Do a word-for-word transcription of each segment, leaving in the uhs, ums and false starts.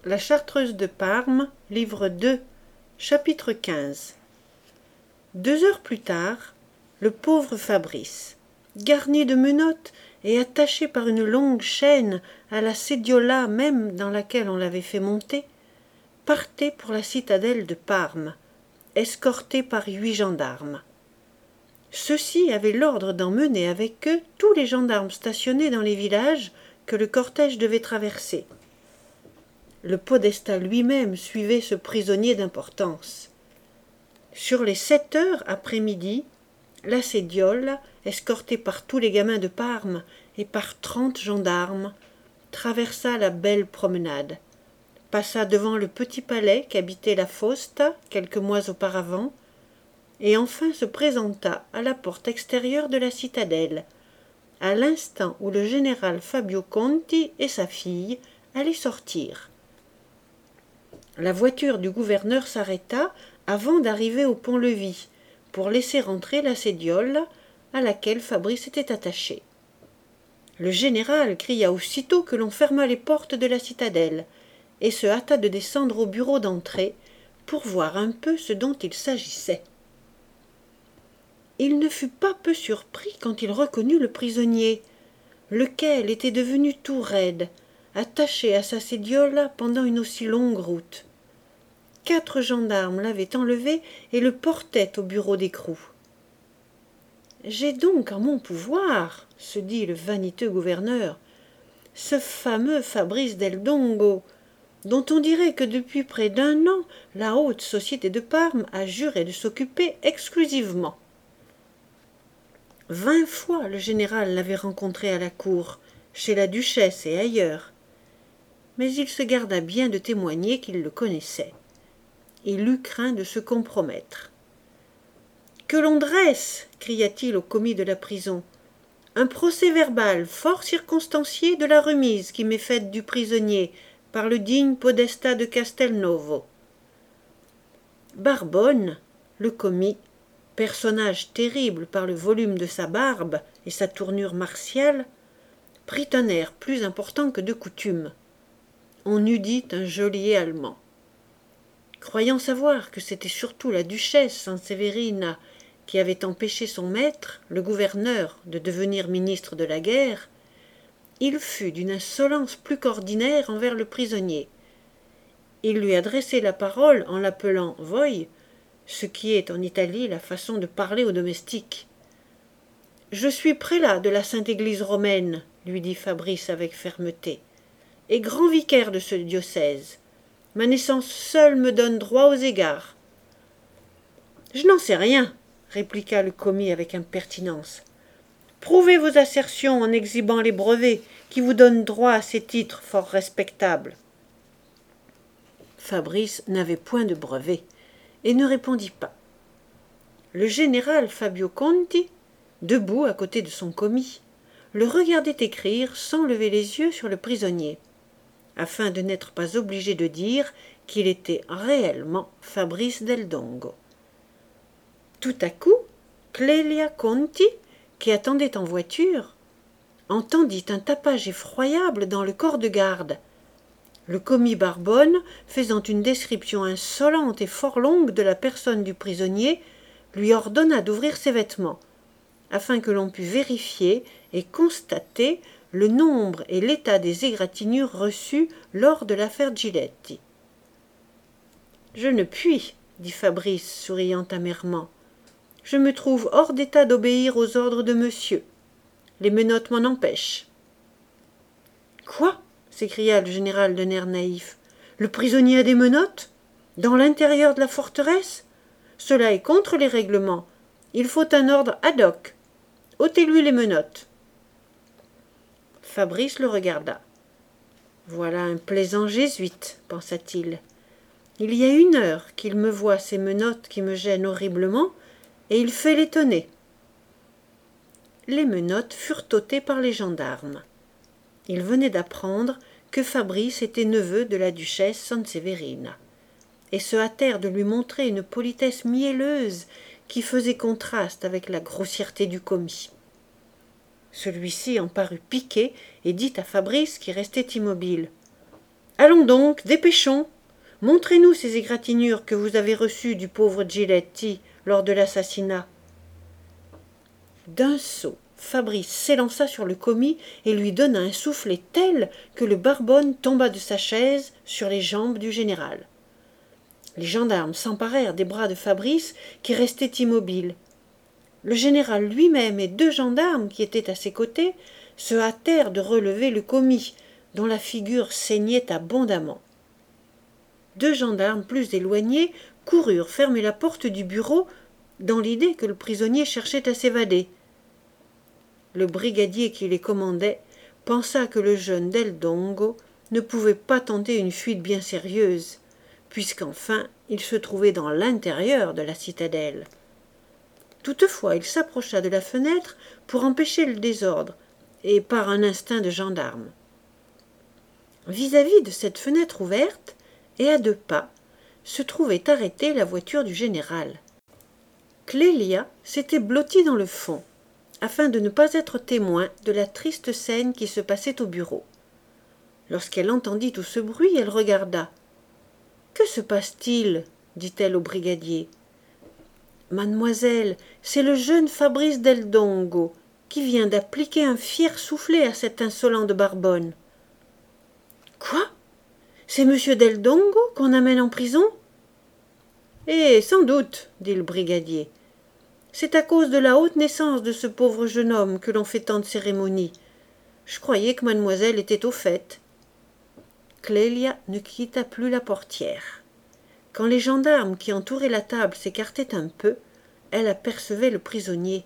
La Chartreuse de Parme, livre deux, chapitre quinze. Deux heures plus tard, le pauvre Fabrice, garni de menottes et attaché par une longue chaîne à la sédiola même dans laquelle on l'avait fait monter, partait pour la citadelle de Parme, escorté par huit gendarmes. Ceux-ci avaient l'ordre d'emmener avec eux tous les gendarmes stationnés dans les villages que le cortège devait traverser. Le podestat lui-même suivait ce prisonnier d'importance. Sur les sept heures après-midi, la sédiole, escortée par tous les gamins de Parme et par trente gendarmes, traversa la belle promenade, passa devant le petit palais qu'habitait la Fausta quelques mois auparavant, et enfin se présenta à la porte extérieure de la citadelle, à l'instant où le général Fabio Conti et sa fille allaient sortir. La voiture du gouverneur s'arrêta avant d'arriver au pont-levis, pour laisser entrer la sédiole à laquelle Fabrice était attaché. Le général cria aussitôt que l'on ferma les portes de la citadelle, et se hâta de descendre au bureau d'entrée pour voir un peu ce dont il s'agissait. Il ne fut pas peu surpris quand il reconnut le prisonnier, lequel était devenu tout raide, attaché à sa sédiole pendant une aussi longue route. Quatre gendarmes l'avaient enlevé et le portaient au bureau d'écrou. « J'ai donc en mon pouvoir, se dit le vaniteux gouverneur, ce fameux Fabrice del Dongo, dont on dirait que depuis près d'un an la haute société de Parme a juré de s'occuper exclusivement. Vingt fois le général l'avait rencontré à la cour, chez la duchesse et ailleurs, mais il se garda bien de témoigner qu'il le connaissait. Il eut craint de se compromettre. « Que l'on dresse, cria-t-il au commis de la prison, un procès-verbal fort circonstancié de la remise qui m'est faite du prisonnier par le digne podestat de Castelnovo. » Barbone, le commis, personnage terrible par le volume de sa barbe et sa tournure martiale, prit un air plus important que de coutume. On eût dit un geôlier allemand. Croyant savoir que c'était surtout la duchesse Sanseverina qui avait empêché son maître, le gouverneur, de devenir ministre de la guerre, il fut d'une insolence plus qu'ordinaire envers le prisonnier. Il lui adressait la parole en l'appelant « voi », ce qui est en Italie la façon de parler aux domestiques. « Je suis prélat de la Sainte Église romaine, » lui dit Fabrice avec fermeté, « et grand vicaire de ce diocèse. Ma naissance seule me donne droit aux égards. »« Je n'en sais rien, » répliqua le commis avec impertinence. « Prouvez vos assertions en exhibant les brevets qui vous donnent droit à ces titres fort respectables. » Fabrice n'avait point de brevet et ne répondit pas. Le général Fabio Conti, debout à côté de son commis, le regardait écrire sans lever les yeux sur le prisonnier, afin de n'être pas obligé de dire qu'il était réellement Fabrice del Dongo. Tout à coup, Clélia Conti, qui attendait en voiture, entendit un tapage effroyable dans le corps de garde. Le commis Barbone, faisant une description insolente et fort longue de la personne du prisonnier, lui ordonna d'ouvrir ses vêtements, afin que l'on pût vérifier et constater le nombre et l'état des égratignures reçues lors de l'affaire Giletti. « Je ne puis, dit Fabrice, souriant amèrement. Je me trouve hors d'état d'obéir aux ordres de monsieur. Les menottes m'en empêchent. »« Quoi ?» s'écria le général d'un air naïf. « Le prisonnier a des menottes ? Dans l'intérieur de la forteresse ? Cela est contre les règlements. Il faut un ordre ad hoc. ôtez-lui les menottes. » Fabrice le regarda. « Voilà un plaisant jésuite, pensa-t-il. Il y a une heure qu'il me voit ces menottes qui me gênent horriblement, et il fait l'étonné. » Les menottes furent ôtées par les gendarmes. Il venait d'apprendre que Fabrice était neveu de la duchesse Sanseverina, et se hâtèrent de lui montrer une politesse mielleuse qui faisait contraste avec la grossièreté du commis. Celui-ci en parut piqué et dit à Fabrice qui restait immobile. Allons donc, dépêchons. Montrez-nous ces égratignures que vous avez reçues du pauvre Giletti lors de l'assassinat. » D'un saut, Fabrice s'élança sur le commis et lui donna un soufflet tel que le Barbone tomba de sa chaise sur les jambes du général. Les gendarmes s'emparèrent des bras de Fabrice qui restait immobile. Le général lui-même et deux gendarmes qui étaient à ses côtés se hâtèrent de relever le commis, dont la figure saignait abondamment. Deux gendarmes plus éloignés coururent fermer la porte du bureau dans l'idée que le prisonnier cherchait à s'évader. Le brigadier qui les commandait pensa que le jeune Del Dongo ne pouvait pas tenter une fuite bien sérieuse, puisqu'enfin il se trouvait dans l'intérieur de la citadelle. Toutefois, il s'approcha de la fenêtre pour empêcher le désordre, et par un instinct de gendarme. Vis-à-vis de cette fenêtre ouverte, et à deux pas, se trouvait arrêtée la voiture du général. Clélia s'était blottie dans le fond, afin de ne pas être témoin de la triste scène qui se passait au bureau. Lorsqu'elle entendit tout ce bruit, elle regarda. « Que se passe-t-il » dit-elle au brigadier. « Mademoiselle, c'est le jeune Fabrice Del Dongo qui vient d'appliquer un fier soufflet à cet insolent de Barbone. »« Quoi ? C'est monsieur Del Dongo qu'on amène en prison ?»« Eh, sans doute, dit le brigadier. C'est à cause de la haute naissance de ce pauvre jeune homme que l'on fait tant de cérémonies. Je croyais que mademoiselle était au fait. » Clélia ne quitta plus la portière. Quand les gendarmes qui entouraient la table s'écartaient un peu, elle apercevait le prisonnier.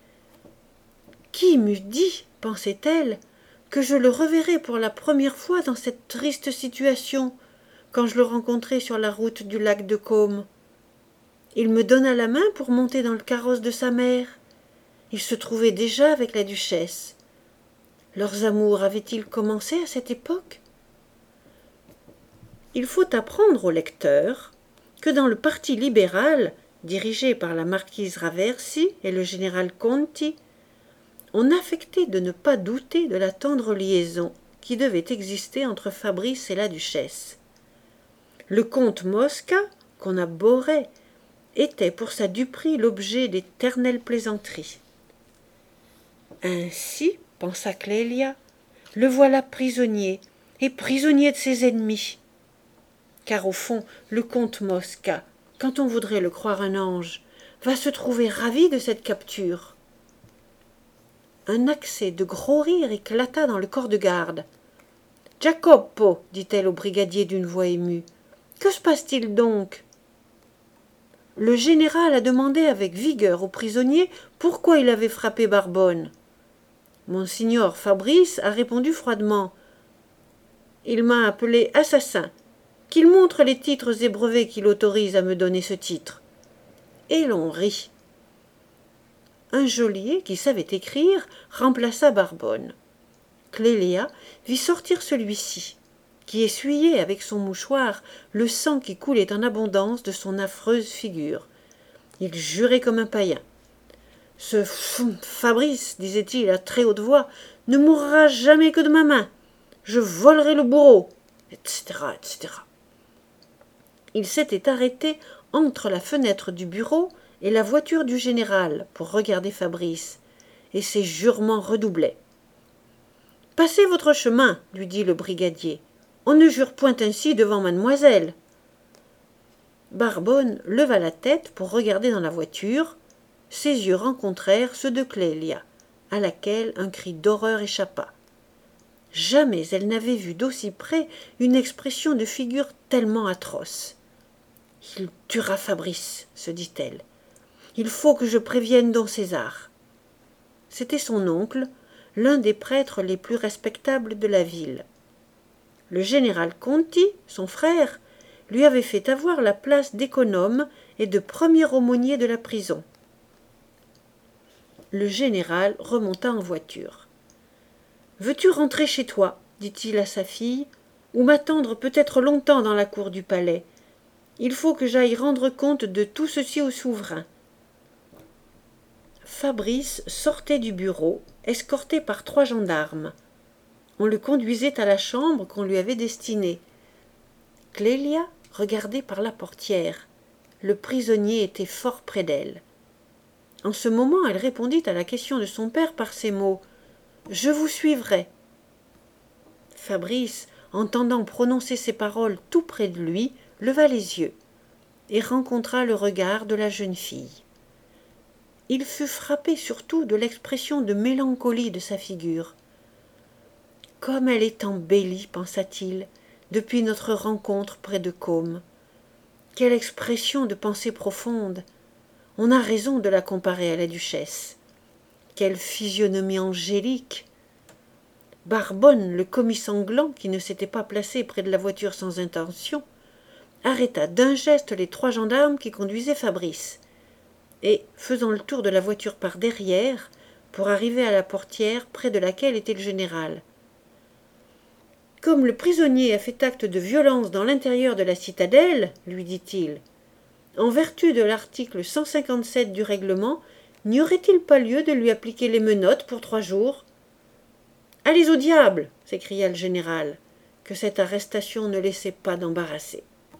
« Qui m'eût dit, pensait-elle, que je le reverrais pour la première fois dans cette triste situation, quand je le rencontrai sur la route du lac de Caume. Il me donna la main pour monter dans le carrosse de sa mère. Il se trouvait déjà avec la duchesse. Leurs amours avaient-ils commencé à cette époque ? Il faut apprendre au lecteur que dans le parti libéral, dirigé par la marquise Raversi et le général Conti, on affectait de ne pas douter de la tendre liaison qui devait exister entre Fabrice et la duchesse. Le comte Mosca, qu'on abhorrait, était pour sa duperie l'objet d'éternelles plaisanteries. Ainsi, pensa Clélia, le voilà prisonnier, et prisonnier de ses ennemis. Car au fond, le comte Mosca, quand on voudrait le croire un ange, va se trouver ravi de cette capture. Un accès de gros rire éclata dans le corps de garde. « Jacopo, dit-elle au brigadier d'une voix émue, que se passe-t-il donc ?» Le général a demandé avec vigueur au prisonnier pourquoi il avait frappé Barbone. Monsignor Fabrice a répondu froidement. « Il m'a appelé assassin. Qu'il montre les titres et brevets qui l'autorisent à me donner ce titre. » Et l'on rit. Un geôlier qui savait écrire remplaça Barbone. Clélia vit sortir celui-ci, qui essuyait avec son mouchoir le sang qui coulait en abondance de son affreuse figure. Il jurait comme un païen. « Ce Fabrice, disait-il à très haute voix, ne mourra jamais que de ma main. Je volerai le bourreau, et cetera, et cetera. Il s'était arrêté entre la fenêtre du bureau et la voiture du général pour regarder Fabrice, et ses jurements redoublaient. « Passez votre chemin, lui dit le brigadier. On ne jure point ainsi devant mademoiselle. » Barbone leva la tête pour regarder dans la voiture. Ses yeux rencontrèrent ceux de Clélia, à laquelle un cri d'horreur échappa. Jamais elle n'avait vu d'aussi près une expression de figure tellement atroce. « Il tuera Fabrice, se dit-elle. Il faut que je prévienne don César. » C'était son oncle, l'un des prêtres les plus respectables de la ville. Le général Conti, son frère, lui avait fait avoir la place d'économe et de premier aumônier de la prison. Le général remonta en voiture. « Veux-tu rentrer chez toi, dit-il à sa fille, ou m'attendre peut-être longtemps dans la cour du palais. Il faut que j'aille rendre compte de tout ceci au souverain. » Fabrice sortait du bureau, escorté par trois gendarmes. On le conduisait à la chambre qu'on lui avait destinée, Clélia regardait par la portière. Le prisonnier était fort près d'elle. En ce moment, elle répondit à la question de son père par ces mots « Je vous suivrai ». Fabrice, entendant prononcer ces paroles tout près de lui, leva les yeux et rencontra le regard de la jeune fille. Il fut frappé surtout de l'expression de mélancolie de sa figure. « Comme elle est embellie, pensa-t-il, depuis notre rencontre près de Côme. Quelle expression de pensée profonde! On a raison de la comparer à la duchesse. Quelle physionomie angélique! Barbonne, le commis sanglant, qui ne s'était pas placé près de la voiture sans intention, arrêta d'un geste les trois gendarmes qui conduisaient Fabrice, et, faisant le tour de la voiture par derrière, pour arriver à la portière près de laquelle était le général. « Comme le prisonnier a fait acte de violence dans l'intérieur de la citadelle, lui dit-il, en vertu de l'article cent cinquante-sept du règlement, n'y aurait-il pas lieu de lui appliquer les menottes pour trois jours ?»« Allez au diable !» s'écria le général, que cette arrestation ne laissait pas d'embarrasser.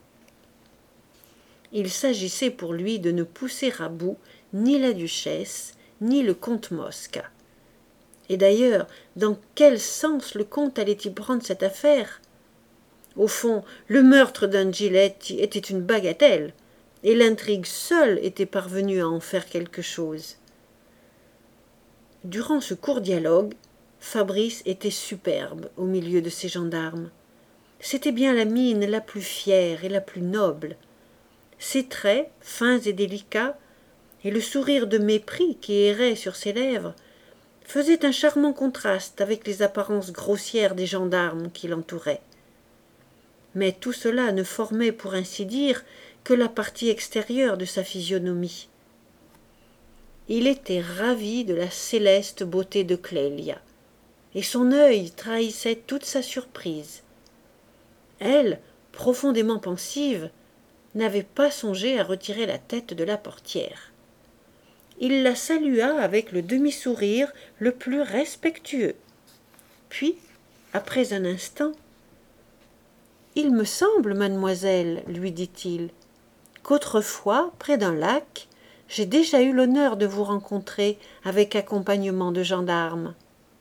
Il s'agissait pour lui de ne pousser à bout ni la duchesse, ni le comte Mosca. Et d'ailleurs, dans quel sens le comte allait-il prendre cette affaire? Au fond, le meurtre d'Angiletti était une bagatelle, et l'intrigue seule était parvenue à en faire quelque chose. Durant ce court dialogue, Fabrice était superbe au milieu de ses gendarmes. C'était bien la mine la plus fière et la plus noble. Ses traits, fins et délicats, et le sourire de mépris qui errait sur ses lèvres, faisaient un charmant contraste avec les apparences grossières des gendarmes qui l'entouraient. Mais tout cela ne formait, pour ainsi dire, que la partie extérieure de sa physionomie. Il était ravi de la céleste beauté de Clélia, et son œil trahissait toute sa surprise. Elle, profondément pensive, n'avait pas songé à retirer la tête de la portière. Il la salua avec le demi-sourire le plus respectueux. Puis, après un instant, « Il me semble, mademoiselle, lui dit-il, qu'autrefois, près d'un lac, j'ai déjà eu l'honneur de vous rencontrer avec accompagnement de gendarmes. »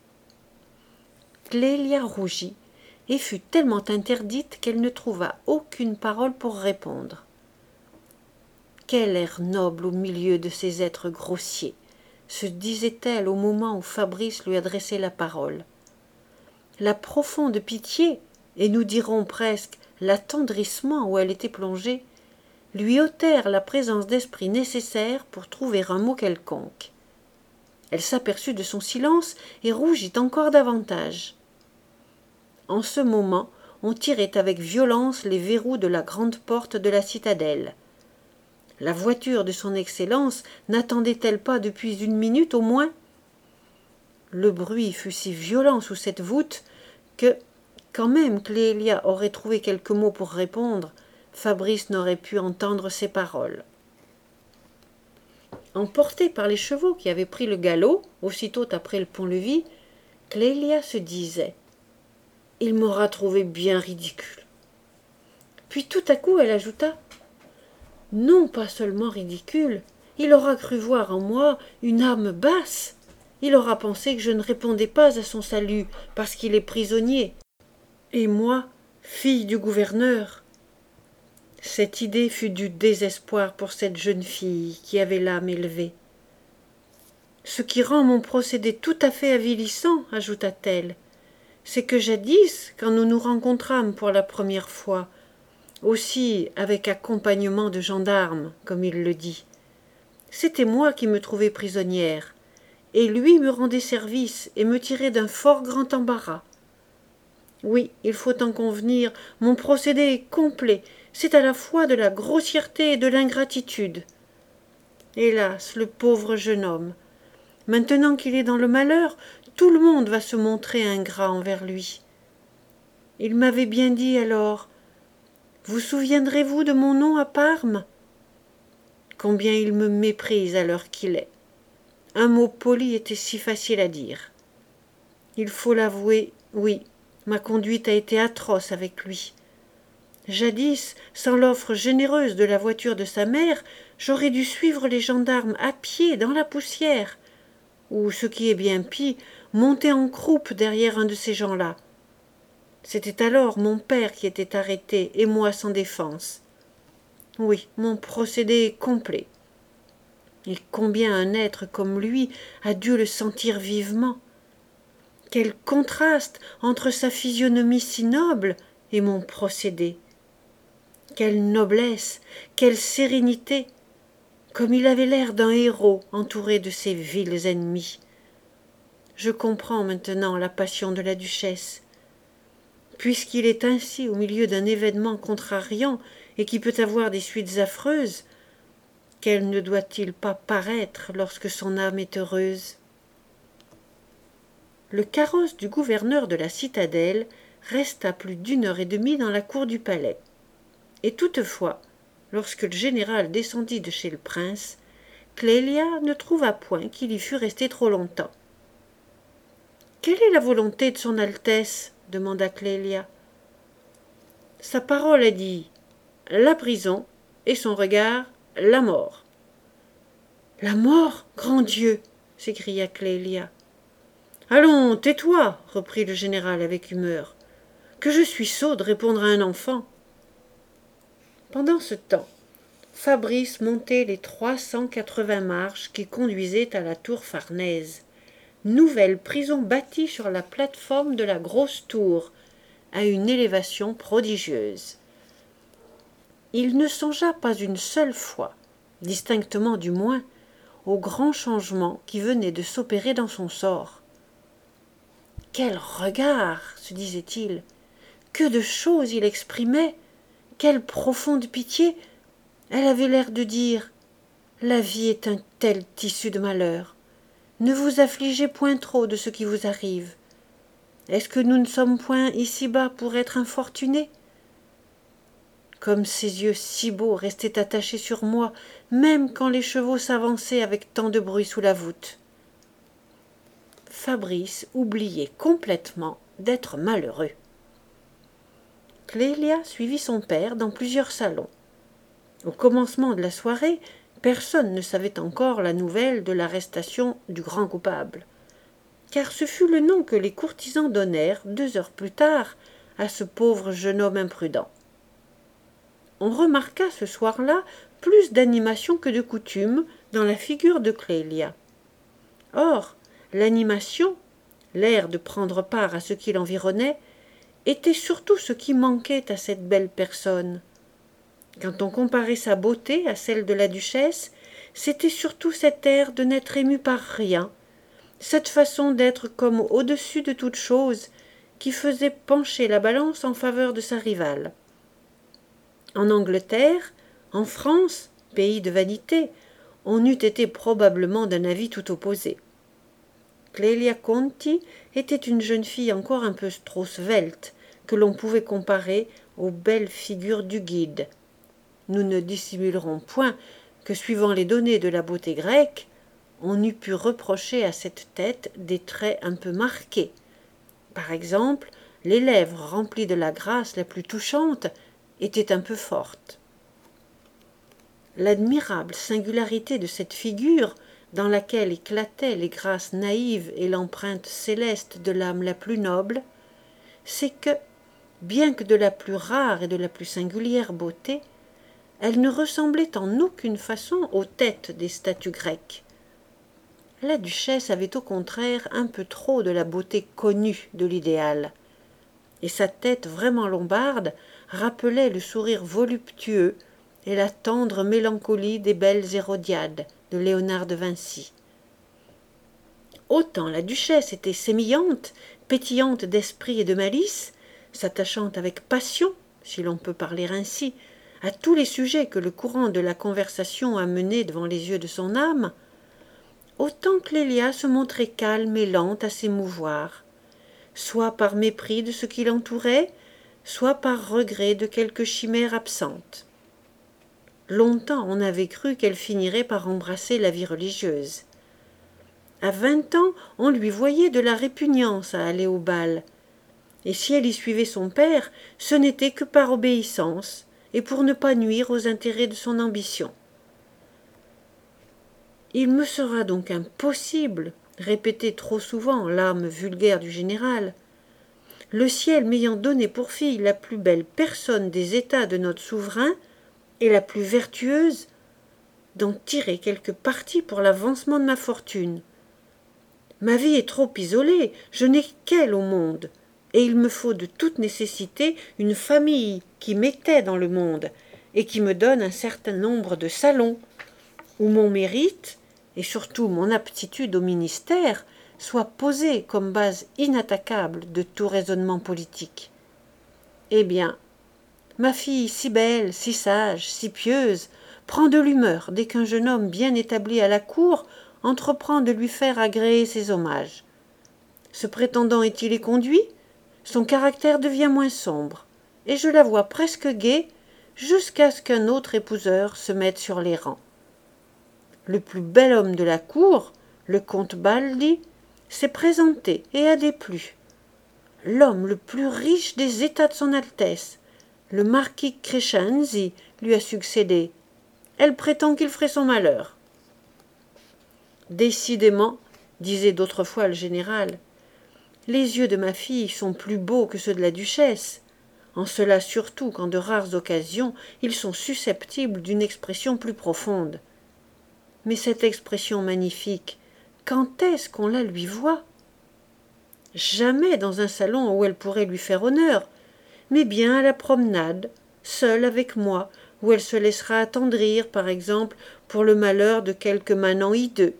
Clélia rougit et fut tellement interdite qu'elle ne trouva aucune parole pour répondre. Quel air noble au milieu de ces êtres grossiers, se disait-elle au moment où Fabrice lui adressait la parole. La profonde pitié, et nous dirons presque l'attendrissement où elle était plongée, lui ôtèrent la présence d'esprit nécessaire pour trouver un mot quelconque. Elle s'aperçut de son silence et rougit encore davantage. En ce moment, on tirait avec violence les verrous de la grande porte de la citadelle. La voiture de son Excellence n'attendait-elle pas depuis une minute au moins? Le bruit fut si violent sous cette voûte que, quand même Clélia aurait trouvé quelques mots pour répondre, Fabrice n'aurait pu entendre ses paroles. Emportée par les chevaux qui avaient pris le galop, aussitôt après le pont-levis, Clélia se disait « Il m'aura trouvé bien ridicule. » Puis tout à coup elle ajouta « Non pas seulement ridicule, il aura cru voir en moi une âme basse. Il aura pensé que je ne répondais pas à son salut parce qu'il est prisonnier. Et moi, fille du gouverneur. » Cette idée fut du désespoir pour cette jeune fille qui avait l'âme élevée. « Ce qui rend mon procédé tout à fait avilissant, ajouta-t-elle, c'est que jadis, quand nous nous rencontrâmes pour la première fois, aussi avec accompagnement de gendarmes, comme il le dit, c'était moi qui me trouvais prisonnière, et lui me rendait service et me tirait d'un fort grand embarras. Oui, il faut en convenir, mon procédé est complet, c'est à la fois de la grossièreté et de l'ingratitude. Hélas, le pauvre jeune homme, maintenant qu'il est dans le malheur, tout le monde va se montrer ingrat envers lui. Il m'avait bien dit alors, « Vous souviendrez-vous de mon nom à Parme ?» Combien il me méprise à l'heure qu'il est. Un mot poli était si facile à dire. Il faut l'avouer, oui, ma conduite a été atroce avec lui. Jadis, sans l'offre généreuse de la voiture de sa mère, j'aurais dû suivre les gendarmes à pied dans la poussière, ou, ce qui est bien pis, monter en croupe derrière un de ces gens-là. C'était alors mon père qui était arrêté, et moi sans défense. Oui, mon procédé est complet. Et combien un être comme lui a dû le sentir vivement. Quel contraste entre sa physionomie si noble et mon procédé. Quelle noblesse, quelle sérénité, comme il avait l'air d'un héros entouré de ses vils ennemis. Je comprends maintenant la passion de la duchesse. Puisqu'il est ainsi au milieu d'un événement contrariant et qui peut avoir des suites affreuses, quel ne doit-il pas paraître lorsque son âme est heureuse? Le carrosse du gouverneur de la citadelle resta plus d'une heure et demie dans la cour du palais. Et toutefois, lorsque le général descendit de chez le prince, Clélia ne trouva point qu'il y fût resté trop longtemps. « Quelle est la volonté de son Altesse » demanda Clélia. Sa parole a dit « la prison » et son regard « la mort ». « La mort, grand Dieu !» s'écria Clélia. « Allons, tais-toi » reprit le général avec humeur. « Que je suis sot de répondre à un enfant !» Pendant ce temps, Fabrice montait les trois cent quatre-vingts marches qui conduisaient à la tour Farnèse, nouvelle prison bâtie sur la plate-forme de la grosse tour, à une élévation prodigieuse. Il ne songea pas une seule fois, distinctement du moins, au grand changement qui venait de s'opérer dans son sort. Quel regard, se disait-il, que de choses il exprimait, quelle profonde pitié. Elle avait l'air de dire « La vie est un tel tissu de malheur. Ne vous affligez point trop de ce qui vous arrive. Est-ce que nous ne sommes point ici-bas pour être infortunés ?» Comme ses yeux si beaux restaient attachés sur moi, même quand les chevaux s'avançaient avec tant de bruit sous la voûte. Fabrice oubliait complètement d'être malheureux. Clélia suivit son père dans plusieurs salons. Au commencement de la soirée, personne ne savait encore la nouvelle de l'arrestation du grand coupable, car ce fut le nom que les courtisans donnèrent, deux heures plus tard, à ce pauvre jeune homme imprudent. On remarqua ce soir-là plus d'animation que de coutume dans la figure de Clélia. Or, l'animation, l'air de prendre part à ce qui l'environnait, était surtout ce qui manquait à cette belle personne. Quand on comparait sa beauté à celle de la duchesse, c'était surtout cet air de n'être ému par rien, cette façon d'être comme au-dessus de toute chose, qui faisait pencher la balance en faveur de sa rivale. En Angleterre, en France, pays de vanité, on eût été probablement d'un avis tout opposé. Clélia Conti était une jeune fille encore un peu trop svelte, que l'on pouvait comparer aux belles figures du guide. Nous ne dissimulerons point que, suivant les données de la beauté grecque, on eût pu reprocher à cette tête des traits un peu marqués. Par exemple, les lèvres remplies de la grâce la plus touchante étaient un peu fortes. L'admirable singularité de cette figure, dans laquelle éclataient les grâces naïves et l'empreinte céleste de l'âme la plus noble, c'est que, bien que de la plus rare et de la plus singulière beauté, elle ne ressemblait en aucune façon aux têtes des statues grecques. La duchesse avait au contraire un peu trop de la beauté connue de l'idéal, et sa tête vraiment lombarde rappelait le sourire voluptueux et la tendre mélancolie des belles Hérodiades de Léonard de Vinci. Autant la duchesse était sémillante, pétillante d'esprit et de malice, s'attachant avec passion, si l'on peut parler ainsi, à tous les sujets que le courant de la conversation amenait devant les yeux de son âme, autant Clélia se montrait calme et lente à s'émouvoir, soit par mépris de ce qui l'entourait, soit par regret de quelque chimère absente. Longtemps on avait cru qu'elle finirait par embrasser la vie religieuse. À vingt ans, on lui voyait de la répugnance à aller au bal. et si elle y suivait son père, ce n'était que par obéissance, et pour ne pas nuire aux intérêts de son ambition. Il me sera donc impossible, répétait trop souvent l'âme vulgaire du général, le ciel m'ayant donné pour fille la plus belle personne des états de notre souverain, et la plus vertueuse, d'en tirer quelque parti pour l'avancement de ma fortune. Ma vie est trop isolée, je n'ai qu'elle au monde, et il me faut de toute nécessité une famille qui m'était dans le monde, et qui me donne un certain nombre de salons, où mon mérite, et surtout mon aptitude au ministère, soit posé comme base inattaquable de tout raisonnement politique. Eh bien, ma fille si belle, si sage, si pieuse, prend de l'humeur dès qu'un jeune homme bien établi à la cour entreprend de lui faire agréer ses hommages. Ce prétendant est-il éconduit, son caractère devient moins sombre, et je la vois presque gaie jusqu'à ce qu'un autre épouseur se mette sur les rangs. Le plus bel homme de la cour, le comte Baldi, s'est présenté et a déplu. L'homme le plus riche des états de son Altesse, le marquis Crescenzi, lui a succédé. Elle prétend qu'il ferait son malheur. Décidément, disait d'autrefois le général, les yeux de ma fille sont plus beaux que ceux de la duchesse, en cela surtout qu'en de rares occasions ils sont susceptibles d'une expression plus profonde. Mais cette expression magnifique, quand est-ce qu'on la lui voit? Jamais dans un salon où elle pourrait lui faire honneur, mais bien à la promenade, seule avec moi, où elle se laissera attendrir, par exemple, pour le malheur de quelque manant hideux.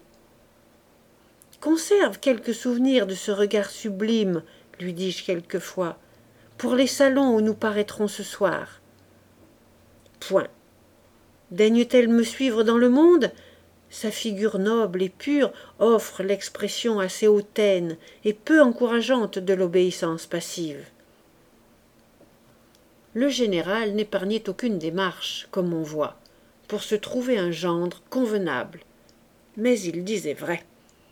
Conserve quelques souvenirs de ce regard sublime, lui dis-je quelquefois, pour les salons où nous paraîtrons ce soir. Point. Daigne-t-elle me suivre dans le monde? Sa figure noble et pure offre l'expression assez hautaine et peu encourageante de l'obéissance passive. Le général n'épargnait aucune démarche, comme on voit, pour se trouver un gendre convenable. Mais il disait vrai.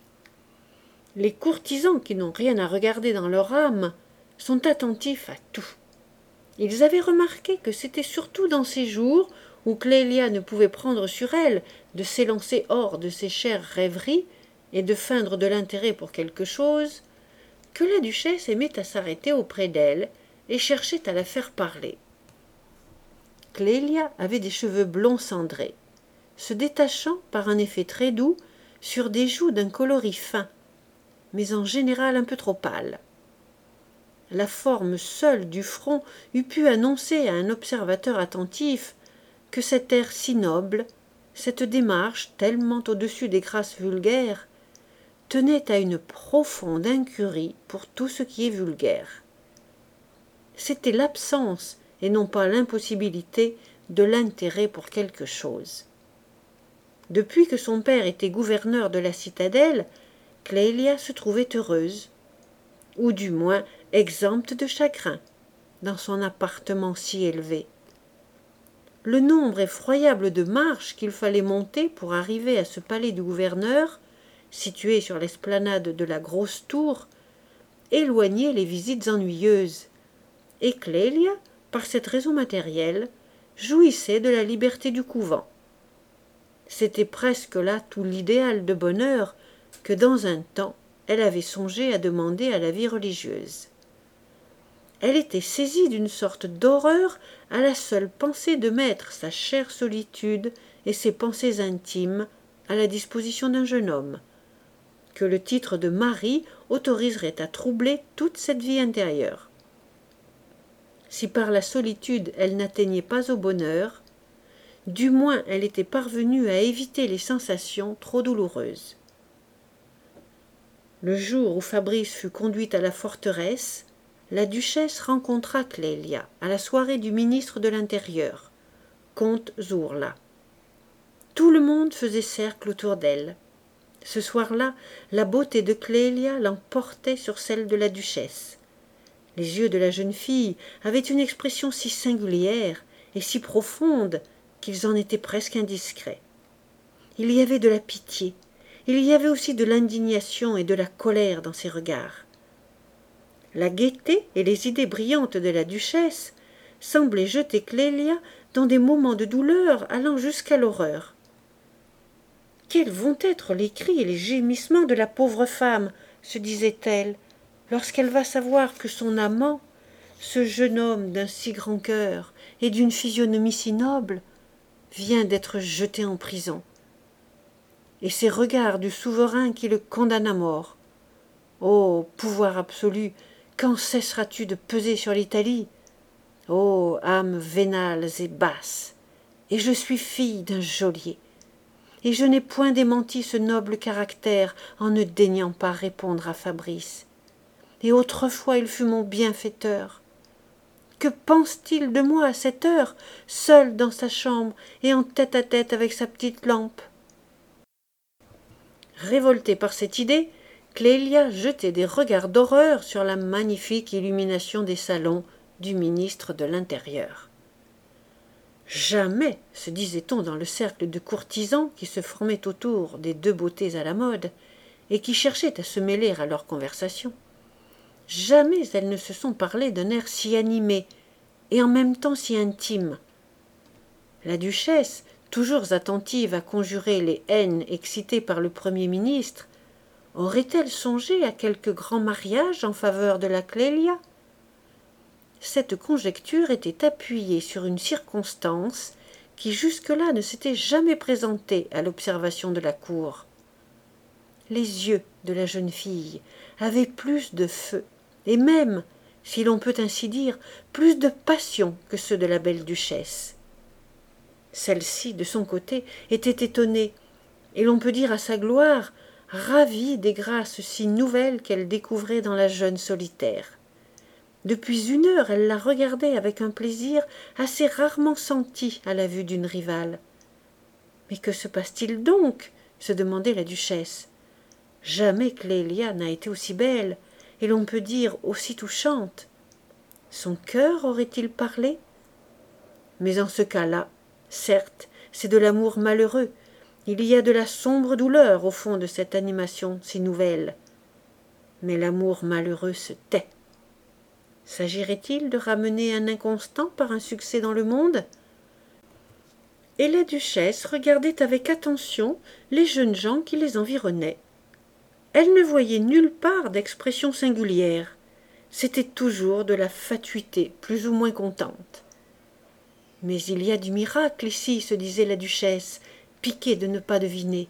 Les courtisans qui n'ont rien à regarder dans leur âme sont attentifs à tout. Ils avaient remarqué que c'était surtout dans ces jours où Clélia ne pouvait prendre sur elle de s'élancer hors de ses chères rêveries et de feindre de l'intérêt pour quelque chose, que la duchesse aimait à s'arrêter auprès d'elle et cherchait à la faire parler. Clélia avait des cheveux blonds cendrés, se détachant par un effet très doux sur des joues d'un coloris fin, mais en général un peu trop pâles. La forme seule du front eût pu annoncer à un observateur attentif que cet air si noble, cette démarche tellement au-dessus des grâces vulgaires, tenait à une profonde incurie pour tout ce qui est vulgaire. C'était l'absence, et non pas l'impossibilité, de l'intérêt pour quelque chose. Depuis que son père était gouverneur de la citadelle, Clélia se trouvait heureuse, ou du moins exempte de chagrin, dans son appartement si élevé. Le nombre effroyable de marches qu'il fallait monter pour arriver à ce palais du gouverneur, situé sur l'esplanade de la grosse tour, éloignait les visites ennuyeuses, et Clélia, par cette raison matérielle, jouissait de la liberté du couvent. C'était presque là tout l'idéal de bonheur que dans un temps elle avait songé à demander à la vie religieuse. Elle était saisie d'une sorte d'horreur à la seule pensée de mettre sa chère solitude et ses pensées intimes à la disposition d'un jeune homme, que le titre de mari autoriserait à troubler toute cette vie intérieure. Si par la solitude elle n'atteignait pas au bonheur, du moins elle était parvenue à éviter les sensations trop douloureuses. Le jour où Fabrice fut conduit à la forteresse, la duchesse rencontra Clélia à la soirée du ministre de l'Intérieur, comte Zourla. Tout le monde faisait cercle autour d'elle. Ce soir-là, la beauté de Clélia l'emportait sur celle de la duchesse. Les yeux de la jeune fille avaient une expression si singulière et si profonde qu'ils en étaient presque indiscrets. Il y avait de la pitié, il y avait aussi de l'indignation et de la colère dans ses regards. La gaieté et les idées brillantes de la duchesse semblaient jeter Clélia dans des moments de douleur allant jusqu'à l'horreur. Quels vont être les cris et les gémissements de la pauvre femme, se disait-elle, lorsqu'elle va savoir que son amant, ce jeune homme d'un si grand cœur et d'une physionomie si noble, vient d'être jeté en prison. Et ces regards du souverain qui le condamne à mort. Ô pouvoir absolu, quand cesseras-tu de peser sur l'Italie? Ô âmes vénales et basses! Et je suis fille d'un geôlier. Et je n'ai point démenti ce noble caractère en ne daignant pas répondre à Fabrice. Et autrefois il fut mon bienfaiteur. Que pense-t-il de moi à cette heure, seul dans sa chambre et en tête-à-tête avec sa petite lampe? Révoltée par cette idée, Clélia jetait des regards d'horreur sur la magnifique illumination des salons du ministre de l'Intérieur. Jamais, se disait-on dans le cercle de courtisans qui se formait autour des deux beautés à la mode et qui cherchaient à se mêler à leur conversation, jamais elles ne se sont parlé d'un air si animé et en même temps si intime. La duchesse, toujours attentive à conjurer les haines excitées par le Premier ministre, aurait-elle songé à quelque grand mariage en faveur de la Clélia? Cette conjecture était appuyée sur une circonstance qui jusque-là ne s'était jamais présentée à l'observation de la cour. Les yeux de la jeune fille avaient plus de feu, et même, si l'on peut ainsi dire, plus de passion que ceux de la belle duchesse. Celle-ci, de son côté, était étonnée, et l'on peut dire à sa gloire, ravie des grâces si nouvelles qu'elle découvrait dans la jeune solitaire. Depuis une heure, elle la regardait avec un plaisir assez rarement senti à la vue d'une rivale. « Mais que se passe-t-il donc ?» se demandait la duchesse. Jamais Clélia n'a été aussi belle, et l'on peut dire aussi touchante. Son cœur aurait-il parlé? Mais en ce cas-là, certes, c'est de l'amour malheureux. Il y a de la sombre douleur au fond de cette animation si nouvelle. Mais l'amour malheureux se tait. S'agirait-il de ramener un inconstant par un succès dans le monde? Et la duchesse regardait avec attention les jeunes gens qui les environnaient. Elle ne voyait nulle part d'expression singulière. C'était toujours de la fatuité plus ou moins contente. Mais il y a du miracle ici, se disait la duchesse, piquée de ne pas deviner.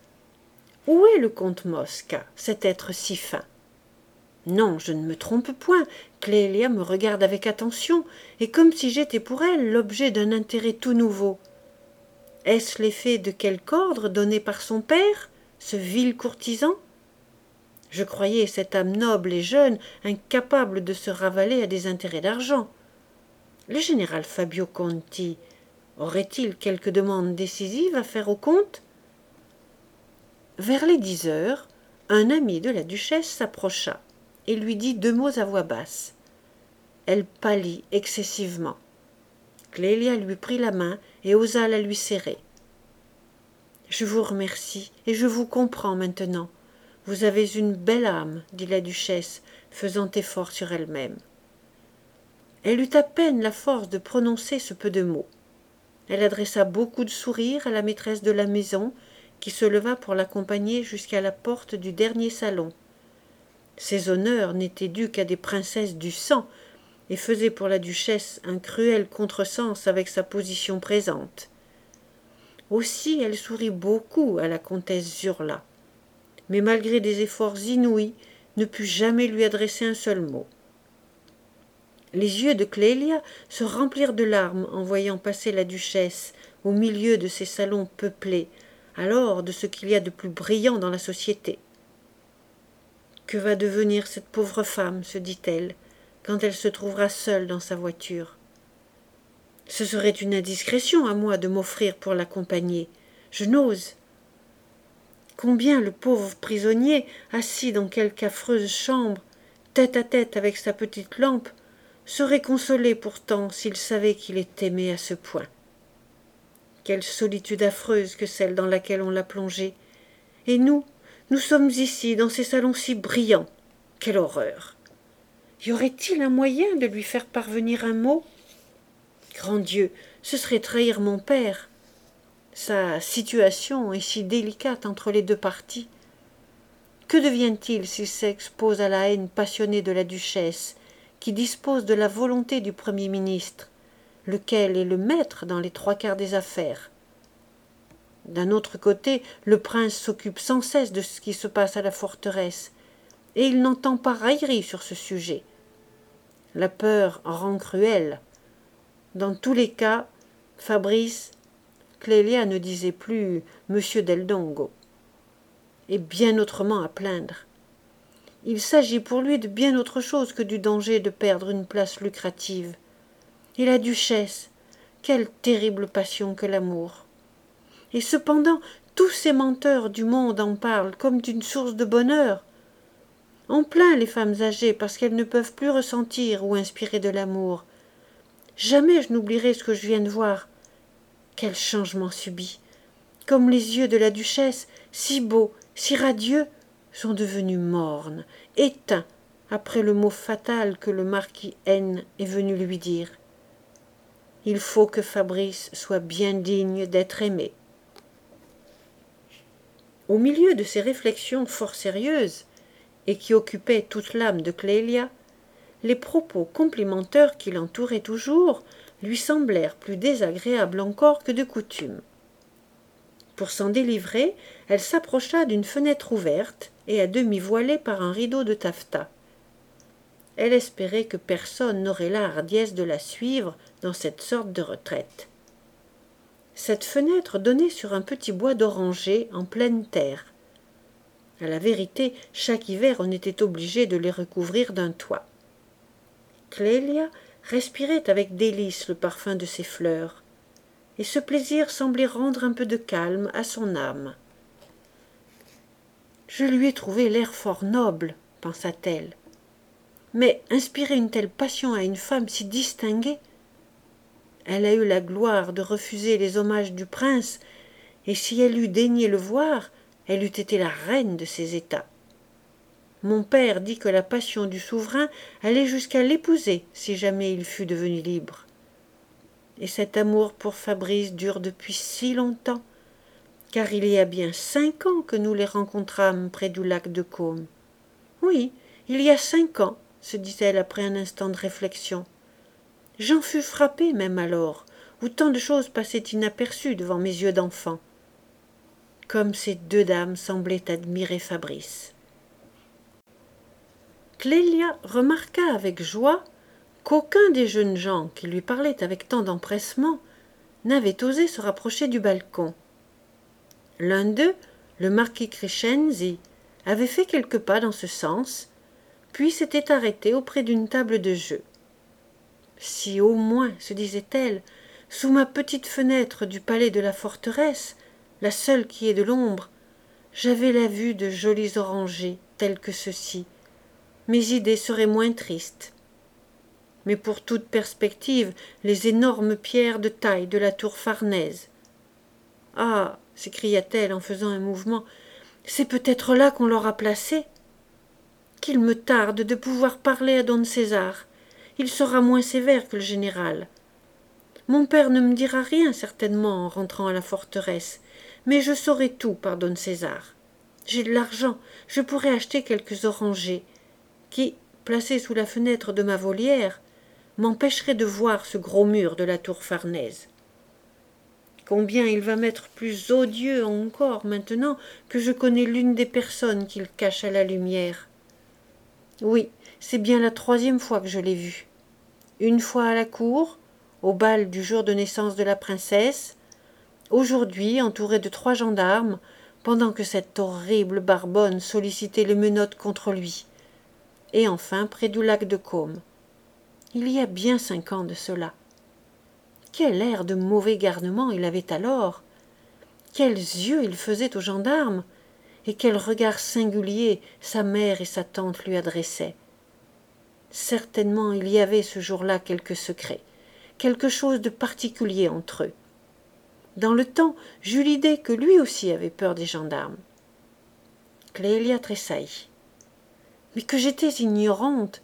Où est le comte Mosca, cet être si fin? Non, je ne me trompe point, Clélia me regarde avec attention, et comme si j'étais pour elle l'objet d'un intérêt tout nouveau. Est-ce l'effet de quelque ordre donné par son père, ce vil courtisan? Je croyais cette âme noble et jeune incapable de se ravaler à des intérêts d'argent. Le général Fabio Conti aurait-il quelque demande décisive à faire au comte? Vers les dix heures, un ami de la duchesse s'approcha et lui dit deux mots à voix basse. Elle pâlit excessivement. Clélia lui prit la main et osa la lui serrer. « Je vous remercie et je vous comprends maintenant. Vous avez une belle âme, dit la duchesse, faisant effort sur elle-même. Elle eut à peine la force de prononcer ce peu de mots. Elle adressa beaucoup de sourires à la maîtresse de la maison, qui se leva pour l'accompagner jusqu'à la porte du dernier salon. Ces honneurs n'étaient dus qu'à des princesses du sang, et faisaient pour la duchesse un cruel contresens avec sa position présente. Aussi elle sourit beaucoup à la comtesse Zurla, mais malgré des efforts inouïs, ne put jamais lui adresser un seul mot. Les yeux de Clélia se remplirent de larmes en voyant passer la duchesse au milieu de ces salons peuplés, alors de ce qu'il y a de plus brillant dans la société. Que va devenir cette pauvre femme, se dit-elle, quand elle se trouvera seule dans sa voiture? Ce serait une indiscrétion à moi de m'offrir pour l'accompagner. Je n'ose. Combien le pauvre prisonnier, assis dans quelque affreuse chambre, tête à tête avec sa petite lampe, serait consolé pourtant s'il savait qu'il est aimé à ce point. Quelle solitude affreuse que celle dans laquelle on l'a plongé. Et nous, nous sommes ici, dans ces salons si brillants. Quelle horreur! Y aurait-il un moyen de lui faire parvenir un mot? Grand Dieu, ce serait trahir mon père. Sa situation est si délicate entre les deux parties. Que devient-il s'il s'expose à la haine passionnée de la duchesse, qui dispose de la volonté du Premier ministre, lequel est le maître dans les trois quarts des affaires? D'un autre côté, le prince s'occupe sans cesse de ce qui se passe à la forteresse, et il n'entend pas raillerie sur ce sujet. La peur rend cruel. Dans tous les cas, Fabrice, Clélia ne disait plus « Monsieur Del Dongo », et bien autrement à plaindre. Il s'agit pour lui de bien autre chose que du danger de perdre une place lucrative. Et la duchesse, quelle terrible passion que l'amour! Et cependant, tous ces menteurs du monde en parlent comme d'une source de bonheur. On plaint les femmes âgées parce qu'elles ne peuvent plus ressentir ou inspirer de l'amour. Jamais je n'oublierai ce que je viens de voir. Quel changement subit! Comme les yeux de la duchesse, si beaux, si radieux, sont devenus mornes, éteints, après le mot fatal que le marquis N est venu lui dire. Il faut que Fabrice soit bien digne d'être aimé. Au milieu de ces réflexions fort sérieuses, et qui occupaient toute l'âme de Clélia, les propos complimenteurs qui l'entouraient toujours lui semblèrent plus désagréables encore que de coutume. Pour s'en délivrer, elle s'approcha d'une fenêtre ouverte et à demi voilée par un rideau de taffetas. Elle espérait que personne n'aurait la hardiesse de la suivre dans cette sorte de retraite. Cette fenêtre donnait sur un petit bois d'orangers en pleine terre. À la vérité, chaque hiver on était obligé de les recouvrir d'un toit. Clélia respirait avec délice le parfum de ces fleurs, et ce plaisir semblait rendre un peu de calme à son âme. « Je lui ai trouvé l'air fort noble, » pensa-t-elle. « Mais inspirer une telle passion à une femme si distinguée! Elle a eu la gloire de refuser les hommages du prince, et si elle eût daigné le voir, elle eût été la reine de ses états. Mon père dit que la passion du souverain allait jusqu'à l'épouser si jamais il fût devenu libre. Et cet amour pour Fabrice dure depuis si longtemps, car il y a bien cinq ans que nous les rencontrâmes près du lac de Caume. Oui, il y a cinq ans, se dit-elle après un instant de réflexion. J'en fus frappée même alors, où tant de choses passaient inaperçues devant mes yeux d'enfant. Comme ces deux dames semblaient admirer Fabrice. Clélia remarqua avec joie qu'aucun des jeunes gens qui lui parlaient avec tant d'empressement n'avait osé se rapprocher du balcon. L'un d'eux, le marquis Crescenzi, avait fait quelques pas dans ce sens, puis s'était arrêté auprès d'une table de jeu. Si au moins, se disait-elle, sous ma petite fenêtre du palais de la forteresse, la seule qui ait de l'ombre, j'avais la vue de jolis orangers tels que ceux-ci, mes idées seraient moins tristes. Mais pour toute perspective, les énormes pierres de taille de la tour Farnèse. Ah, s'écria-t-elle en faisant un mouvement, c'est peut-être là qu'on l'aura placé. Qu'il me tarde de pouvoir parler à don César. Il sera moins sévère que le général. Mon père ne me dira rien certainement en rentrant à la forteresse, mais je saurai tout par don César. J'ai de l'argent, je pourrai acheter quelques orangers, qui, placés sous la fenêtre de ma volière, m'empêcheraient de voir ce gros mur de la tour Farnèse. Combien il va m'être plus odieux encore maintenant que je connais l'une des personnes qu'il cache à la lumière. Oui, c'est bien la troisième fois que je l'ai vu. Une fois à la cour, au bal du jour de naissance de la princesse, aujourd'hui entouré de trois gendarmes, pendant que cette horrible Barbonne sollicitait les menottes contre lui, et enfin près du lac de Caume. Il y a bien cinq ans de cela. Quel air de mauvais garnement il avait alors! Quels yeux il faisait aux gendarmes! Et quel regard singulier sa mère et sa tante lui adressaient! Certainement il y avait ce jour-là quelque secret, quelque chose de particulier entre eux. Dans le temps, j'eus l'idée que lui aussi avait peur des gendarmes. Clélia tressaillit. Mais que j'étais ignorante!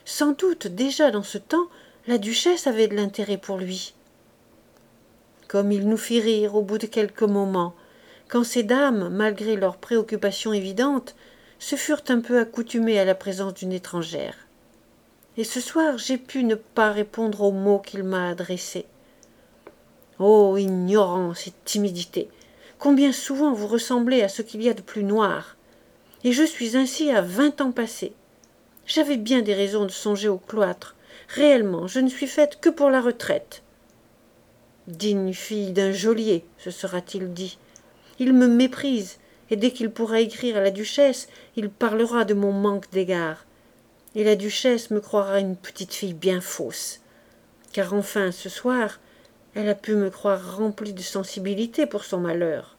Sans doute, déjà dans ce temps, la duchesse avait de l'intérêt pour lui. Comme il nous fit rire au bout de quelques moments, quand ces dames, malgré leurs préoccupations évidentes, se furent un peu accoutumées à la présence d'une étrangère. Et ce soir, j'ai pu ne pas répondre aux mots qu'il m'a adressés. Ô ignorance et timidité! Combien souvent vous ressemblez à ce qu'il y a de plus noir! Et je suis ainsi à vingt ans passés. J'avais bien des raisons de songer au cloître. Réellement, je ne suis faite que pour la retraite. Digne fille d'un geôlier, se sera-t-il dit. Il me méprise, et dès qu'il pourra écrire à la duchesse, il parlera de mon manque d'égards. Et la duchesse me croira une petite fille bien fausse. Car enfin, ce soir, elle a pu me croire remplie de sensibilité pour son malheur.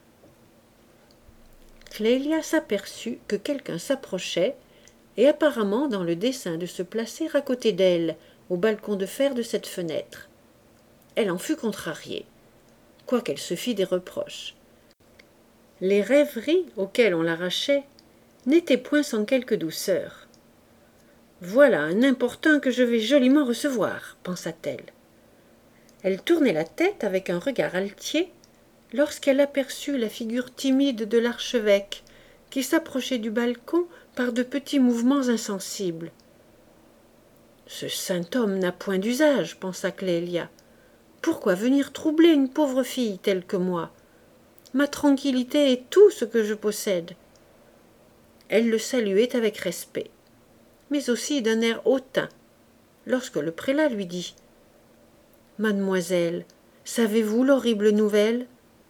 Clélia s'aperçut que quelqu'un s'approchait, et apparemment dans le dessein de se placer à côté d'elle, au balcon de fer de cette fenêtre. Elle en fut contrariée, quoiqu'elle se fît des reproches. Les rêveries auxquelles on l'arrachait n'étaient point sans quelque douceur. « Voilà un importun que je vais joliment recevoir, » pensa-t-elle. Elle tournait la tête avec un regard altier lorsqu'elle aperçut la figure timide de l'archevêque qui s'approchait du balcon par de petits mouvements insensibles. « Ce saint homme n'a point d'usage, » pensa Clélia. « Pourquoi venir troubler une pauvre fille telle que moi? Ma tranquillité est tout ce que je possède. » Elle le saluait avec respect, mais aussi d'un air hautain, lorsque le prélat lui dit « Mademoiselle, savez-vous l'horrible nouvelle ?»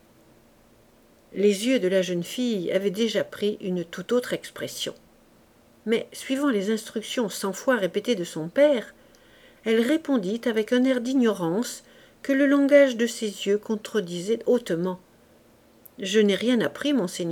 Les yeux de la jeune fille avaient déjà pris une toute autre expression. Mais, suivant les instructions cent fois répétées de son père, elle répondit avec un air d'ignorance que le langage de ses yeux contredisait hautement. « Je n'ai rien appris, monseigneur. »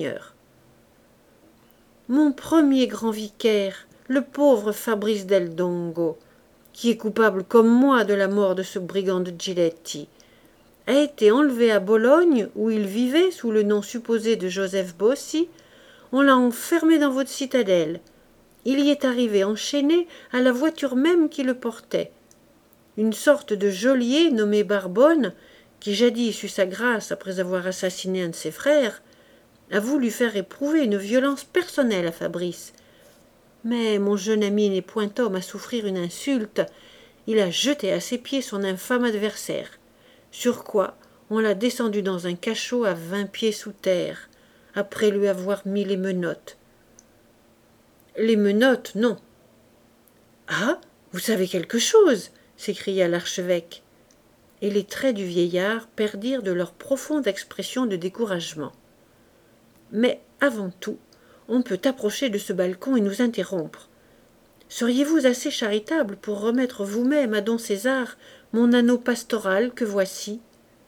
« Mon premier grand vicaire, le pauvre Fabrice del Dongo, qui est coupable comme moi de la mort de ce brigand de Giletti, a été enlevé à Bologne, où il vivait sous le nom supposé de Joseph Bossi. On l'a enfermé dans votre citadelle. Il y est arrivé enchaîné à la voiture même qui le portait. Une sorte de geôlier nommé Barbone, qui jadis eut sa grâce après avoir assassiné un de ses frères, a voulu faire éprouver une violence personnelle à Fabrice. Mais mon jeune ami n'est point homme à souffrir une insulte. Il a jeté à ses pieds son infâme adversaire, sur quoi on l'a descendu dans un cachot à vingt pieds sous terre, après lui avoir mis les menottes. Les menottes, non. « Ah, vous savez quelque chose !» s'écria l'archevêque, et les traits du vieillard perdirent de leur profonde expression de découragement. Mais, avant tout, on peut approcher de ce balcon et nous interrompre. Seriez-vous assez charitable pour remettre vous-même à don César mon anneau pastoral que voici ?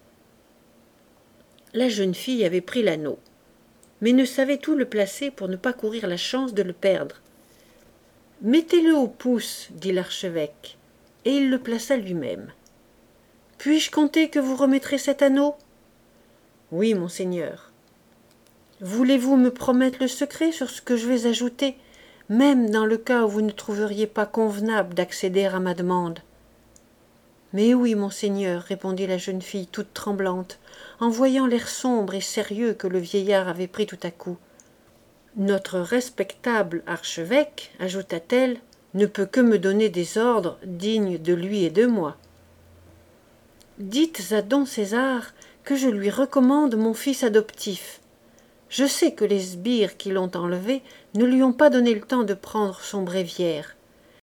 La jeune fille avait pris l'anneau, mais ne savait où le placer pour ne pas courir la chance de le perdre. « Mettez-le au pouce, » dit l'archevêque, et il le plaça lui-même. « Puis-je compter que vous remettrez cet anneau ? » ?»« Oui, monseigneur. » « Voulez-vous me promettre le secret sur ce que je vais ajouter, même dans le cas où vous ne trouveriez pas convenable d'accéder à ma demande ? » ?»« Mais oui, monseigneur, » répondit la jeune fille toute tremblante, en voyant l'air sombre et sérieux que le vieillard avait pris tout à coup. « Notre respectable archevêque, ajouta-t-elle, ne peut que me donner des ordres dignes de lui et de moi. Dites à don César que je lui recommande mon fils adoptif. Je sais que les sbires qui l'ont enlevé ne lui ont pas donné le temps de prendre son bréviaire.